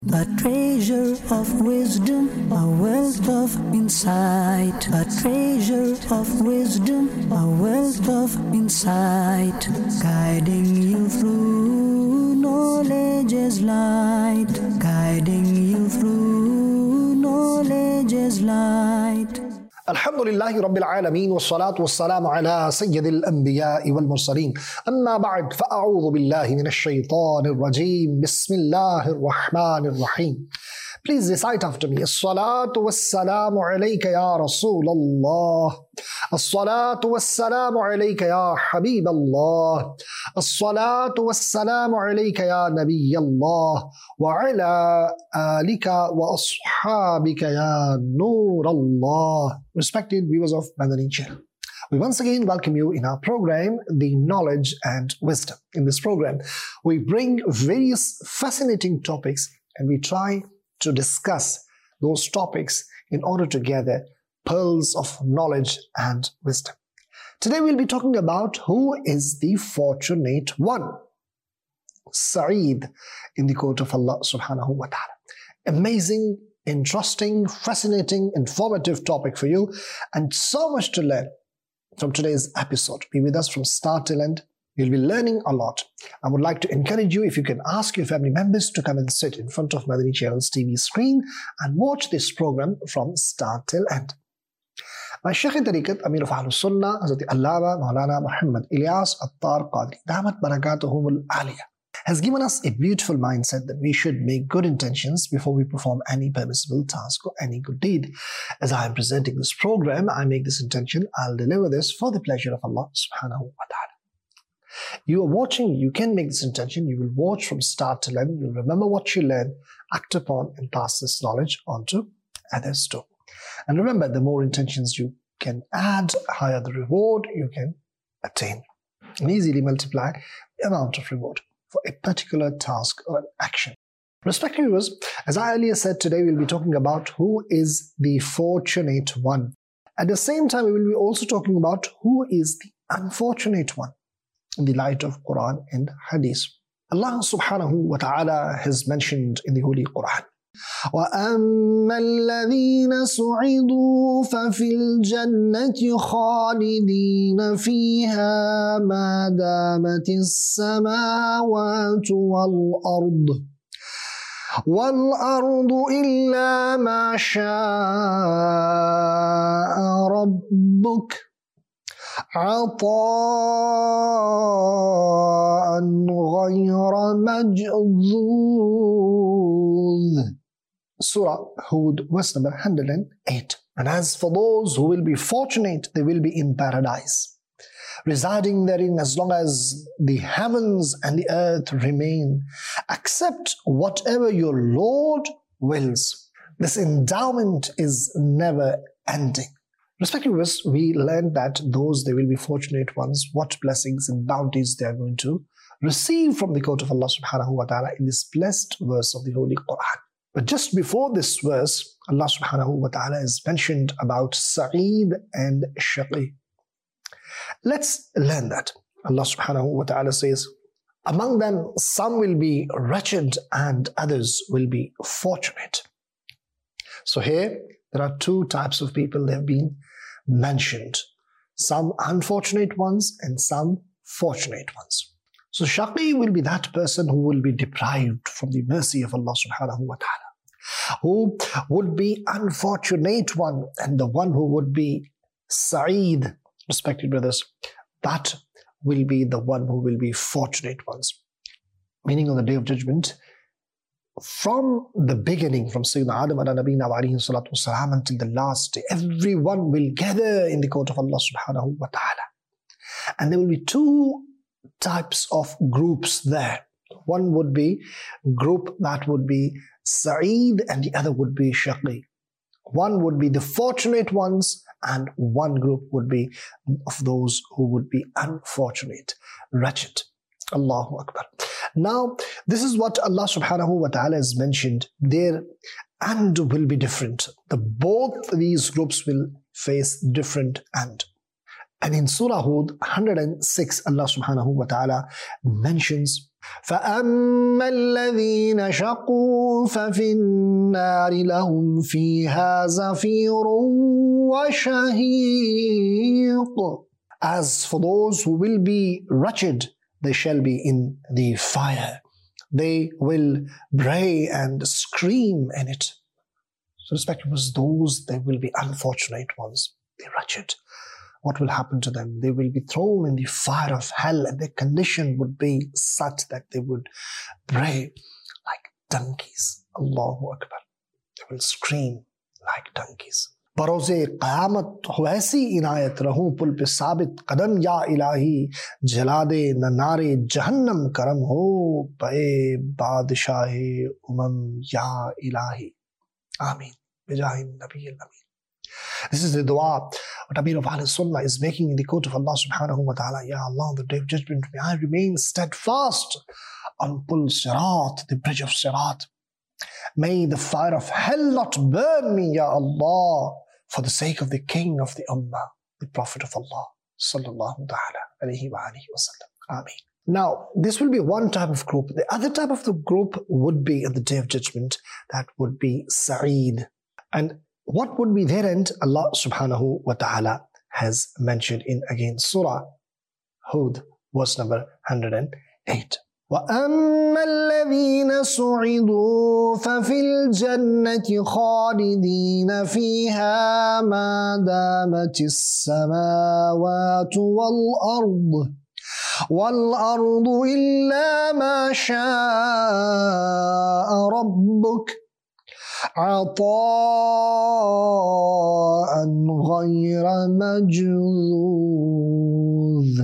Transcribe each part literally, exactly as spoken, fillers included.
A treasure of wisdom, a wealth of insight. A treasure of wisdom, a wealth of insight. Guiding you through knowledge is light. Guiding you through knowledge is light. Alhamdulillahi Rabbil Alameen wa salatu wa salamu ala Sayyidil Anbiya'i wal Mursaleen. Amma ba'd, fa'a'udhu billahi minash shaitanir rajeem. Bismillahir Rahmanir Rahim. Please recite after me. As-salatu was-salamu alayka ya Rasulallah. As-salatu was-salamu alayka ya Habiballah. As-salatu was-salamu alayka ya Nabiyallah. Wa ala alika wa ashabika ya Noorallah. Respected viewers of Madani Channel, we once again welcome you in our program, The Knowledge and Wisdom. In this program, we bring various fascinating topics and we try to discuss those topics in order to gather pearls of knowledge and wisdom. Today we'll be talking about who is the fortunate one. Sa'id in the court of Allah subhanahu wa ta'ala. Amazing, interesting, fascinating, informative topic for you, and so much to learn from today's episode. Be with us from start till end. You'll be learning a lot. I would like to encourage you, if you can ask your family members to come and sit in front of Madani Channel's T V screen and watch this program from start till end. My Shaykh Tariqat, Amir of Ahlus Sunnah, Hazrat Allama Maulana Muhammad Ilyas Attar Qadri, Damat Barakatuhumul Aliyah, has given us a beautiful mindset that we should make good intentions before we perform any permissible task or any good deed. As I am presenting this program, I make this intention, I'll deliver this for the pleasure of Allah subhanahu wa ta'ala. You are watching, you can make this intention, you will watch from start to end, you'll remember what you learn, act upon and pass this knowledge on to others too. And remember, the more intentions you can add, higher the reward you can attain. And easily multiply the amount of reward for a particular task or an action. Respected viewers, as I earlier said, today we'll be talking about who is the fortunate one. At the same time, we will be also talking about who is the unfortunate one in the light of Quran and Hadith. Allah subhanahu wa ta'ala has mentioned in the Holy Quran, وَأَمَّا الَّذِينَ سُعِدُوا فَفِي الْجَنَّةِ خَالِدِينَ فِيهَا مَا دَامَتِ السَّمَاوَاتُ وَالْأَرْضُ وَالْأَرْضُ إِلَّا مَا شَاءَ رَبُّكَ عَطَاءً غَيْرَ مَجْذُوذٍ. Surah Hud, verse number one hundred eight. And as for those who will be fortunate, they will be in paradise, residing therein as long as the heavens and the earth remain, except whatever your Lord wills. This endowment is never ending. Respected viewers, we learned that those, they will be fortunate ones, what blessings and bounties they are going to receive from the court of Allah subhanahu wa ta'ala in this blessed verse of the Holy Quran. But just before this verse, Allah subhanahu wa ta'ala has mentioned about Sa'id and Shaqi. Let's learn that. Allah subhanahu wa ta'ala says, among them some will be wretched and others will be fortunate. So here there are two types of people that have been mentioned. Some unfortunate ones and some fortunate ones. So Shaqi will be that person who will be deprived from the mercy of Allah subhanahu wa ta'ala, who would be unfortunate one, and the one who would be Sa'id, respected brothers, that will be the one who will be fortunate ones. Meaning on the Day of Judgment, from the beginning, from Sayyidina Adam ala Nabina wa alayhi salatu wasalam until the last day, everyone will gather in the court of Allah subhanahu wa ta'ala. And there will be two types of groups there. One would be group that would be Sa'id and the other would be Shaqi. One would be the fortunate ones and one group would be of those who would be unfortunate, wretched. Allahu Akbar. Now, this is what Allah subhanahu wa ta'ala has mentioned. Their end will be different. The both these groups will face different end. And in Surah Hud one hundred six, Allah subhanahu wa ta'ala mentions فَأَمَّا الَّذِينَ شَقُوا فَفِي النَّارِ لَهُمْ فِيهَا زَفِيرٌ وَشَهِيقٌ. As for those who will be wretched, they shall be in the fire. They will bray and scream in it. So respected was those, they will be unfortunate ones, the wretched. What will happen to them? They will be thrown in the fire of hell, and their condition would be such that they would bray like donkeys. Allahu Akbar. They will scream like donkeys. बरोज़े क़यामत हो ऐसी इनायत रहूं पुल पे साबित कदम या इलाही जला दे न नारे जहन्नम करम हो पे बादशाहे उमम या इलाही आमीन बिजाहि नबी अमीन. This is the dua what Amir of Ahl Sunnah is making in the court of Allah subhanahu wa ta'ala. Ya Allah, on the day of judgment, may I remain steadfast on Pul Sirat, the bridge of Sirat. May the fire of hell not burn me, Ya Allah, for the sake of the King of the Ummah, the Prophet of Allah, sallallahu ta'ala alayhi wa alihi wa sallam. Ameen. Now, this will be one type of group. The other type of the group would be at the Day of Judgment, that would be Sa'id. And what would be their end? Allah subhanahu wa ta'ala has mentioned in again Surah Hud, verse number one hundred eight. وَأَمَّا الَّذِينَ سُعِدُوا فَفِي الْجَنَّةِ خَالِدِينَ فِيهَا مَا دَامَتِ السَّمَاوَاتُ وَالْأَرْضُ وَالْأَرْضُ إِلَّا مَا شَاءَ رَبُّكَ عَطَاءً غَيْرَ مَجْذُوذٍ.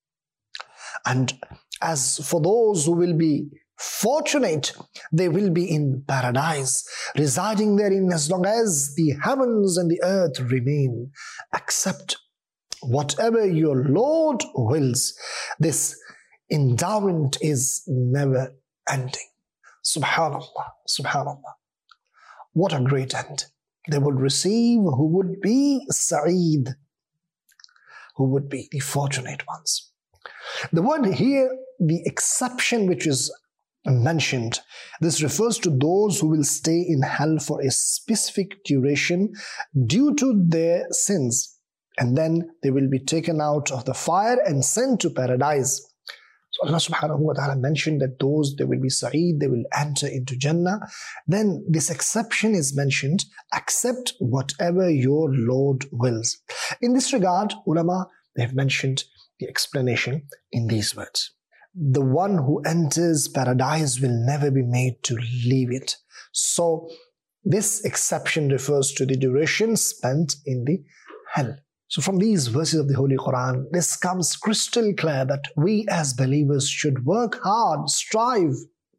And as for those who will be fortunate, they will be in paradise, residing therein as long as the heavens and the earth remain. Accept whatever your Lord wills. This endowment is never ending. Subhanallah, subhanallah. What a great end. They would receive who would be Sa'id, who would be the fortunate ones. The word here, the exception which is mentioned, this refers to those who will stay in hell for a specific duration due to their sins, and then they will be taken out of the fire and sent to paradise. So Allah subhanahu wa ta'ala mentioned that those, they will be Sa'id, they will enter into Jannah. Then this exception is mentioned, accept whatever your Lord wills. In this regard, ulama, they have mentioned the explanation in these words. The one who enters paradise will never be made to leave it. So this exception refers to the duration spent in the hell. So from these verses of the Holy Quran, this comes crystal clear that we as believers should work hard, strive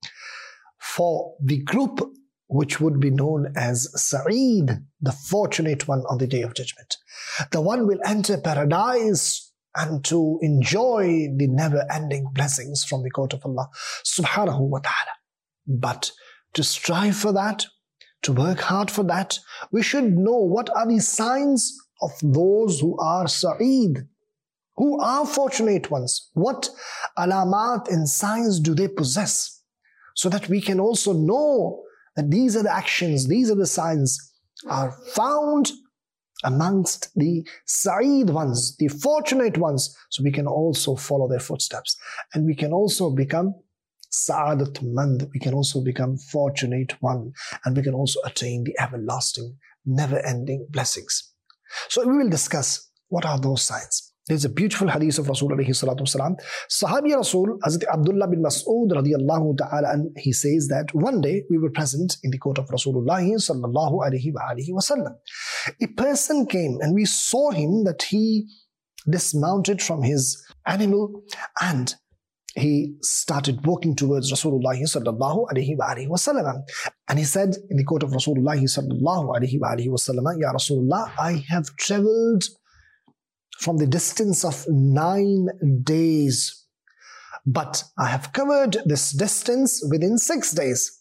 for the group which would be known as Sa'id, the fortunate one on the Day of Judgment. The one will enter paradise and to enjoy the never-ending blessings from the court of Allah subhanahu wa ta'ala. But to strive for that, to work hard for that, we should know what are the signs of those who are Sa'id, who are fortunate ones. What alamat and signs do they possess? So that we can also know that these are the actions, these are the signs are found amongst the Sa'id ones, the fortunate ones, so we can also follow their footsteps. And we can also become Sa'adat Mand, we can also become fortunate one, and we can also attain the everlasting, never-ending blessings. So we will discuss what are those signs. There's a beautiful hadith of Rasul alayhi salatu wasalam. Sahabi Rasul, Hazrat Abdullah bin Mas'ud radiyallahu ta'ala, and he says that one day we were present in the court of Rasulullah sallallahu alayhi wa alihi wasallam. A person came and we saw him that he dismounted from his animal and he started walking towards Rasulullah sallallahu alayhi wa alihi wasallam. And he said in the court of Rasulullah sallallahu alayhi wa alihi wasallam, Ya Rasulullah, I have traveled from the distance of nine days, but I have covered this distance within six days,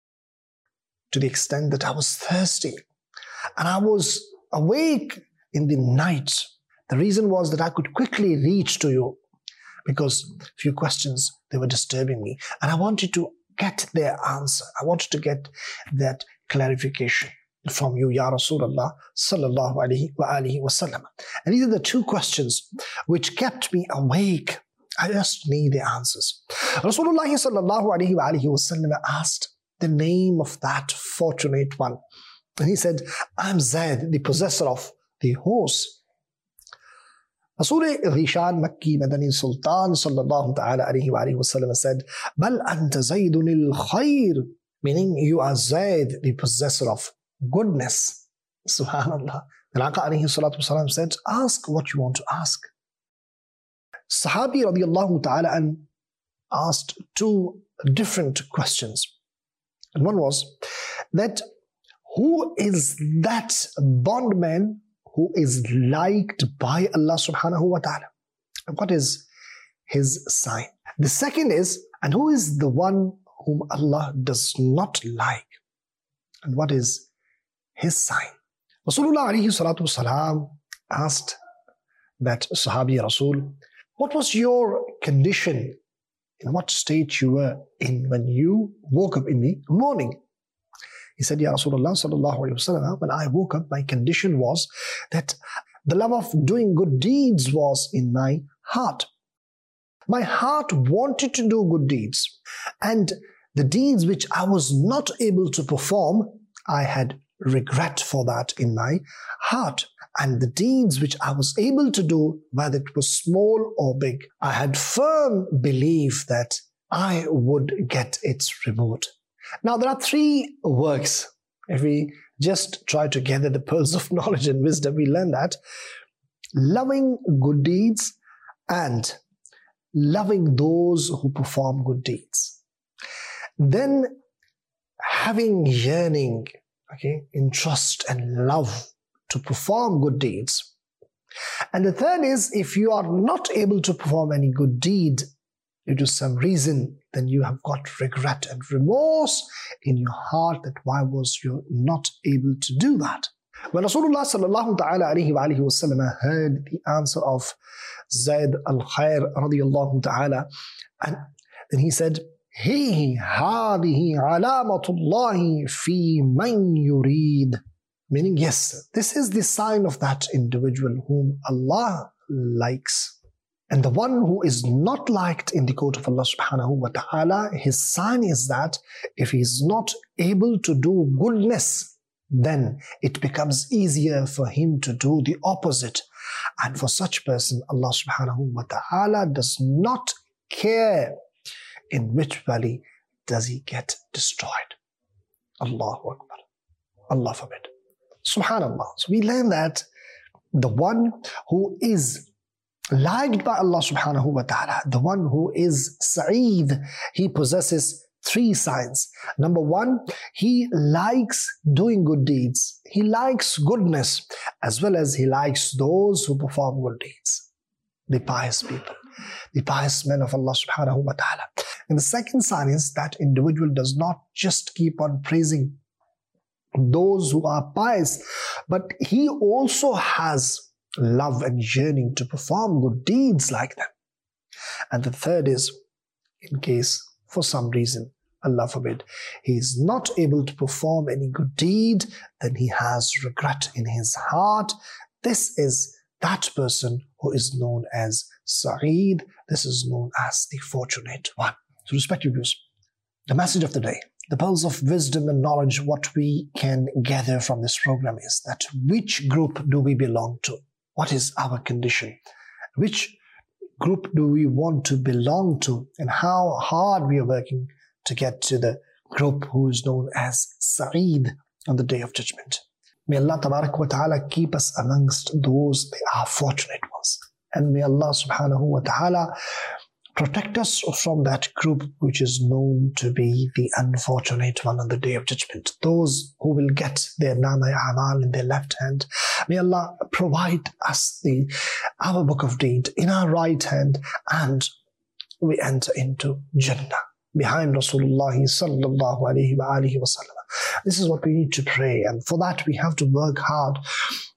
to the extent that I was thirsty and I was awake in the night. The reason was that I could quickly reach to you. because a few questions, they were disturbing me. And I wanted to get their answer. I wanted to get that clarification from you, Ya Rasulullah sallallahu alayhi wa alihi wa sallam. And these are the two questions which kept me awake. I just need the answers. Rasulullah sallallahu alayhi wa alihi wa sallam asked the name of that fortunate one. And he said, I'm Zaid, the possessor of the horse. Rasul Rishan Makki Madani Sultan sallallahu ta'ala alayhi wa alihi wa sallam said, Bal anta Zaydun al-Khair, meaning you are Zaid, the possessor of goodness. Subhanallah. The Aqa alayhi salatu wasalam said, ask what you want to ask. Sahabi radiallahu ta'ala an asked two different questions. And one was that who is that bondman who is liked by Allah subhanahu wa ta'ala? What is his sign? The second is, and who is the one whom Allah does not like? And what is his sign? Rasulullah alayhi salatu wasalam asked that Sahabi Rasul, what was your condition? In what state you were in when you woke up in the morning? He said, Ya Rasulullah sallallahu alayhi wa sallam, when I woke up, my condition was that the love of doing good deeds was in my heart. My heart wanted to do good deeds. And the deeds which I was not able to perform, I had regret for that in my heart. And the deeds which I was able to do, whether it was small or big, I had firm belief that I would get its reward. Now, there are three works. If we just try to gather the pearls of knowledge and wisdom, we learn that loving good deeds and loving those who perform good deeds. Then having yearning, okay, interest and love to perform good deeds. And the third is, if you are not able to perform any good deed due to some reason, then you have got regret and remorse in your heart that why was you not able to do that. When Rasulullah sallallahu ta'ala alayhi wa alihi wa sallam heard the answer of Zayd al-Khair radiyallahu ta'ala, and then he said, He hadihi alamatullahi fi man yurid. Meaning, yes, this is the sign of that individual whom Allah likes. And the one who is not liked in the court of Allah subhanahu wa ta'ala, his sign is that if he is not able to do goodness, then it becomes easier for him to do the opposite. And for such person, Allah subhanahu wa ta'ala does not care in which valley does he get destroyed. Allahu Akbar. Allah forbid. Subhanallah. So we learn that the one who is liked by Allah subhanahu wa ta'ala, the one who is Sa'id, he possesses three signs. Number one, he likes doing good deeds. He likes goodness, as well as he likes those who perform good deeds. The pious people, the pious men of Allah subhanahu wa ta'ala. And the second sign is that individual does not just keep on praising those who are pious, but he also has love and yearning to perform good deeds like them. And the third is, in case for some reason, Allah forbid, he is not able to perform any good deed, then he has regret in his heart. This is that person who is known as Sa'id. This is known as the fortunate one. So respected viewers, the message of the day, the pearls of wisdom and knowledge, what we can gather from this program is that which group do we belong to? What is our condition? Which group do we want to belong to? And how hard we are working to get to the group who is known as Sa'id on the Day of Judgment. May Allah Tabarak wa Ta'ala keep us amongst those that are fortunate ones. And may Allah Subhanahu wa Ta'ala protect us from that group which is known to be the unfortunate one on the Day of Judgment. Those who will get their Nama Amal in their left hand. May Allah provide us the our book of deed in our right hand, and we enter into Jannah behind Rasulullah sallallahu alayhi wa alihi wa sallam. This is what we need to pray, and for that we have to work hard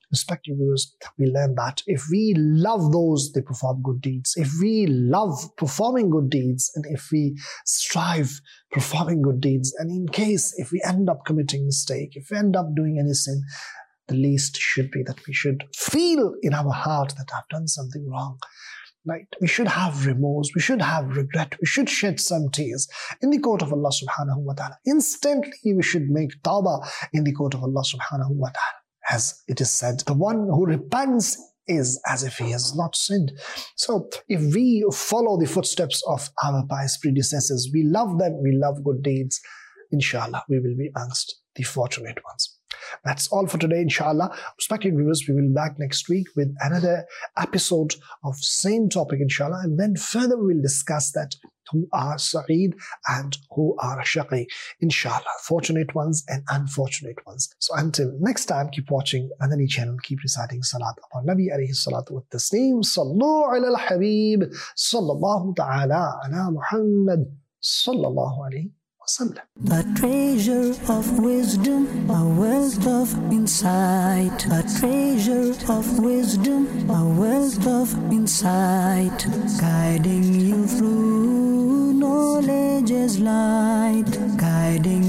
Respected viewers, we learn that if we love those, they perform good deeds. If we love performing good deeds, and if we strive performing good deeds, and in case if we end up committing mistake, if we end up doing any sin, the least should be that we should feel in our heart that I've done something wrong. Right? We should have remorse, we should have regret, we should shed some tears in the court of Allah subhanahu wa ta'ala. Instantly we should make tawbah in the court of Allah subhanahu wa ta'ala. As it is said, the one who repents is as if he has not sinned. So if we follow the footsteps of our pious predecessors, we love them, we love good deeds, inshallah we will be amongst the fortunate ones. That's all for today, inshallah. Respected viewers, we will be back next week with another episode of same topic, inshallah, and then further we will discuss that who are Sa'id and who are Shaqi, inshallah, fortunate ones and unfortunate ones. So until next time, keep watching Madani channel, keep reciting Salat upon Nabi alayhi salatu wa tasneem, Sallu ala al-Habib, Sallallahu ta'ala ala Muhammad, Sallallahu alayhi. A treasure of wisdom, a wealth of insight. A treasure of wisdom, a wealth of insight. Guiding you through knowledge as light. Guiding